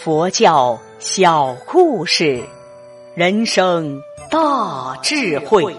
佛教小故事，人生大智慧。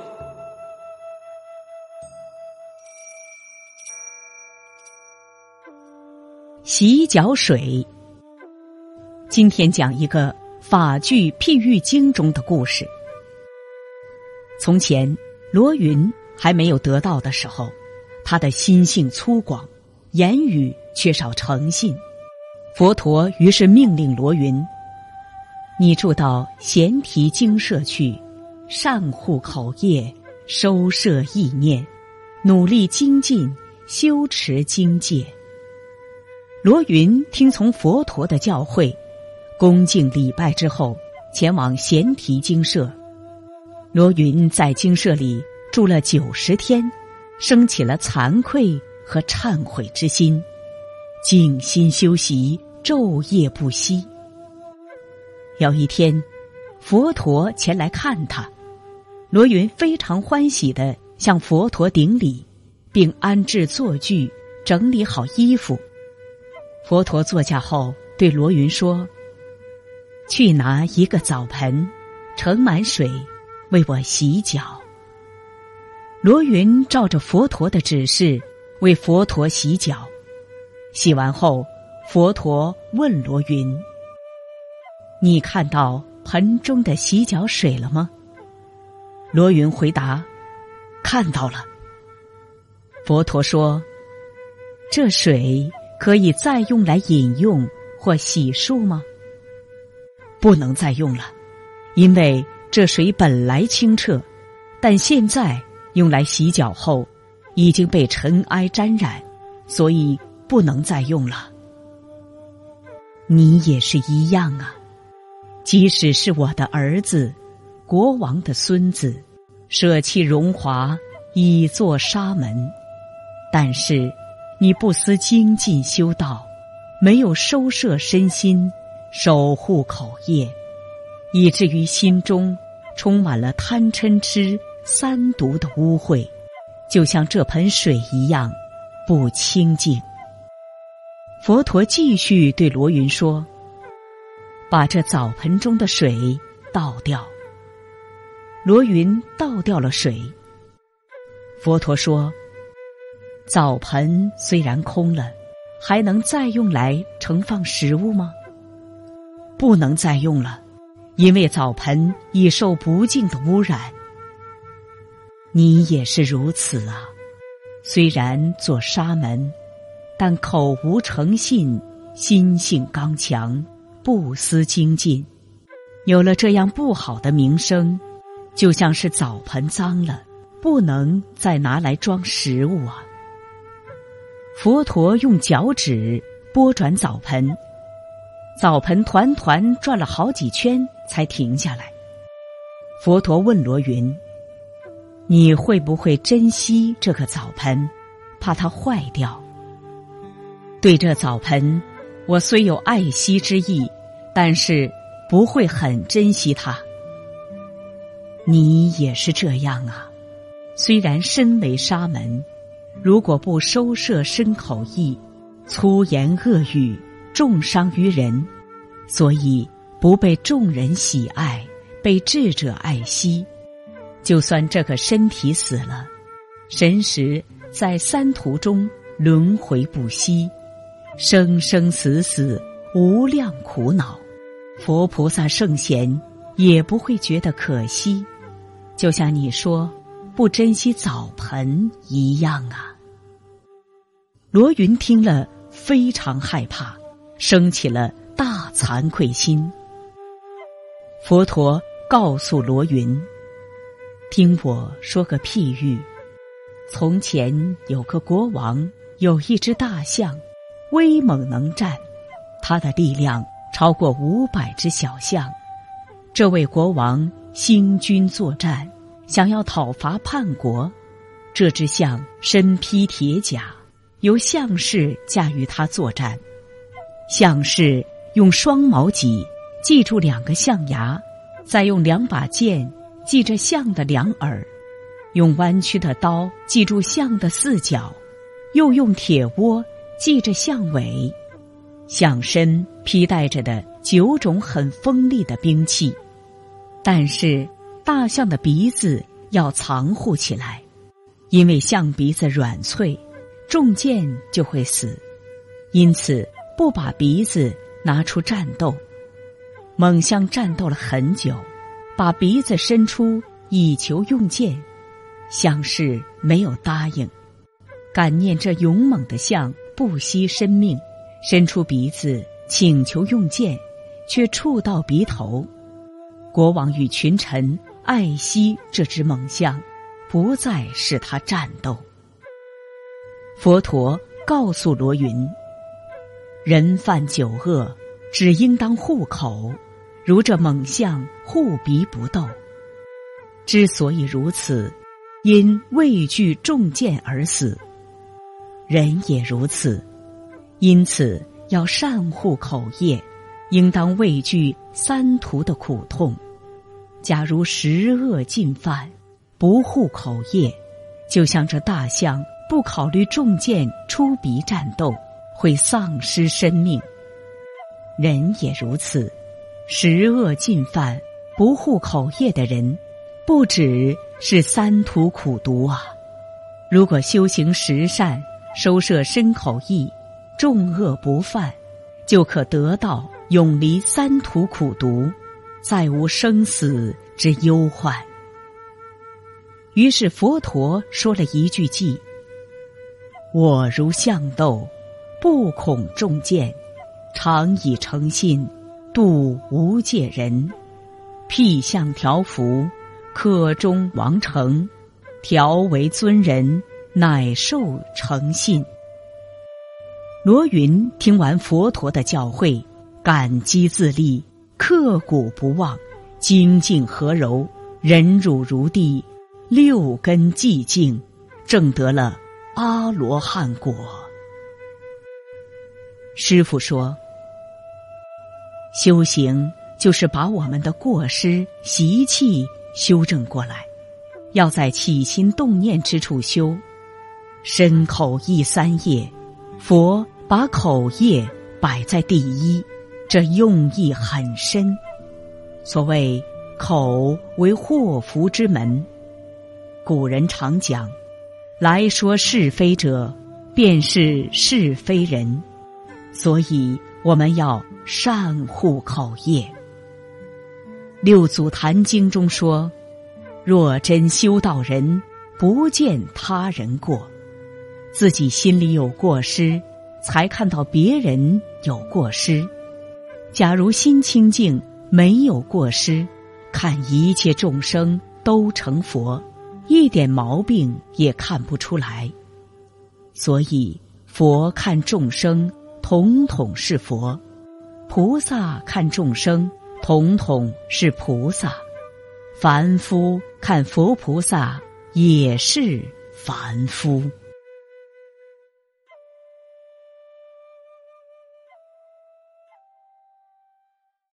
洗脚水。今天讲一个法句譬喻经中的故事。从前罗云还没有得道的时候，他的心性粗犷，言语缺少诚信。佛陀于是命令罗云，你住到闲提精舍去，善护口业，收摄意念，努力精进，修持经戒。罗云听从佛陀的教诲，恭敬礼拜之后，前往闲提精舍。罗云在精舍里住了90天，生起了惭愧和忏悔之心，静心修习，昼夜不息。有一天，佛陀前来看他，罗云非常欢喜地向佛陀顶礼，并安置坐具，整理好衣服。佛陀坐下后对罗云说，去拿一个澡盆，盛满水，为我洗脚。罗云照着佛陀的指示为佛陀洗脚。洗完后，佛陀问罗云，你看到盆中的洗脚水了吗？罗云回答，看到了。佛陀说，这水可以再用来饮用或洗漱吗？不能再用了，因为这水本来清澈，但现在用来洗脚后已经被尘埃沾染，所以不能再用了。你也是一样啊，即使是我的儿子，国王的孙子，舍弃荣华以作沙门，但是你不思精进修道，没有收摄身心，守护口业，以至于心中充满了贪嗔痴三毒的污秽，就像这盆水一样不清净。佛陀继续对罗云说，把这澡盆中的水倒掉。罗云倒掉了水。佛陀说，澡盆虽然空了，还能再用来盛放食物吗？不能再用了，因为澡盆已受不净的污染。你也是如此啊，虽然做沙门，但口无诚信，心性刚强，不思精进，有了这样不好的名声，就像是澡盆脏了，不能再拿来装食物啊。佛陀用脚趾拨转澡盆，澡盆团团转了好几圈才停下来。佛陀问罗云，你会不会珍惜这个澡盆，怕它坏掉？对这澡盆，我虽有爱惜之意，但是不会很珍惜它。你也是这样啊，虽然身为沙门，如果不收摄身口意，粗言恶语，重伤于人，所以不被众人喜爱，被智者爱惜。就算这个身体死了，神识在三途中轮回不息，生生死死，无量苦恼，佛菩萨圣贤也不会觉得可惜，就像你说不珍惜澡盆一样啊。罗云听了非常害怕，生起了大惭愧心。佛陀告诉罗云，听我说个譬喻，从前有个国王，有一只大象，威猛能战，他的力量超过500只小象。这位国王兴军作战，想要讨伐叛国。这只象身披铁甲，由象士驾驭它作战。象士用双毛戟系住2个象牙，再用2把剑系着象的2耳，用弯曲的刀系住象的4角，又用铁窝系着象尾。象身披戴着的 9种很锋利的兵器，但是大象的鼻子要藏护起来，因为象鼻子软脆，中箭就会死，因此不把鼻子拿出战斗。猛象战斗了很久，把鼻子伸出以求用箭，象士没有答应。感念这勇猛的象不惜生命，伸出鼻子请求用箭，却触到鼻头。国王与群臣爱惜这只猛象，不再使它战斗。佛陀告诉罗云，人犯9恶，只应当护口，如这猛象护鼻不斗。之所以如此，因畏惧中箭而死。人也如此，因此要善护口业，应当畏惧3途的苦痛。假如10恶尽犯，不护口业，就像这大象不考虑中箭出鼻战斗，会丧失生命。人也如此，10恶尽犯，不护口业的人，不只是3途苦毒啊！如果修行10善，收摄身口意，众恶不犯，就可得到永离3途苦毒，再无生死之忧患。于是佛陀说了一句偈：我如象斗，不恐中箭，常以诚信度无戒人。辟相调伏，可中王成，调为尊人，乃受诚信。罗云听完佛陀的教诲，感激自立，刻骨不忘，精进和柔，忍辱如地，6根寂静，证得了阿罗汉果。师父说，修行就是把我们的过失习气修正过来，要在起心动念之处修。身口意3业，佛把口业摆在第一，这用意很深。所谓口为祸福之门，古人常讲，来说是非者，便是是非人。所以我们要善护口业。六祖坛经中说，若真修道人，不见他人过。自己心里有过失，才看到别人有过失。假如心清净，没有过失，看一切众生都成佛，一点毛病也看不出来。所以佛看众生统统是佛，菩萨看众生统统是菩萨，凡夫看佛菩萨也是凡夫。